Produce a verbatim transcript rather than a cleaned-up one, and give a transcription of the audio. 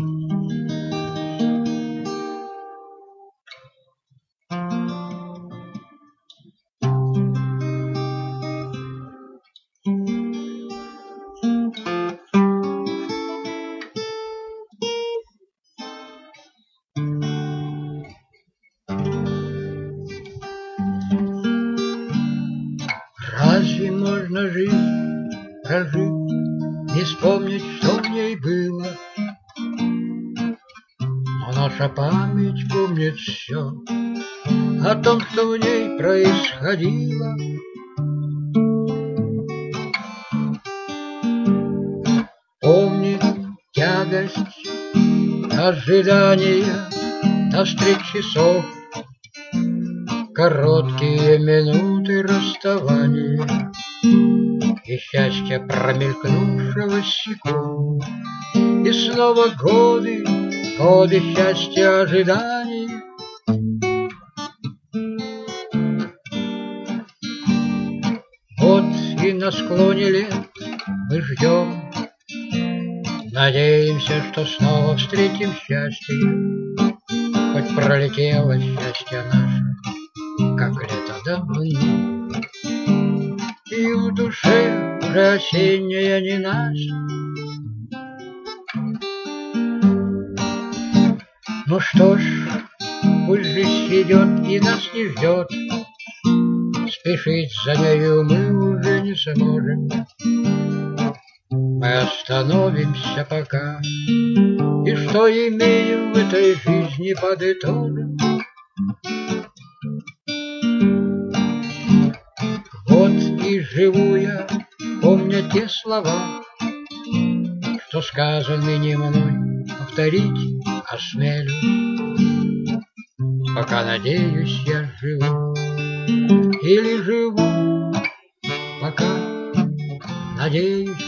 Разве можно жизнь прожить, не вспомнить, что в ней было? Но наша память помнит все о том, что в ней происходило. Помнит тягость ожидания до встреч часов, короткие минуты расставания и счастье промелькнувшего секунд. И снова годы, годы счастья ожидания. Вот и на склоне лет мы ждем, надеемся, что снова встретим счастье. Хоть пролетело счастье наше, как лето давно, и в душе уже осенняя ненастье. Ну что ж, пусть жизнь идет и нас не ждет, спешить за нею мы уже не сможем. Мы остановимся пока, и что имеем в этой жизни подытожим. Вот и живу я, помня те слова, что сказаны не мной, повторить осмелю. Пока, надеюсь, я живу, или живу, пока, надеюсь,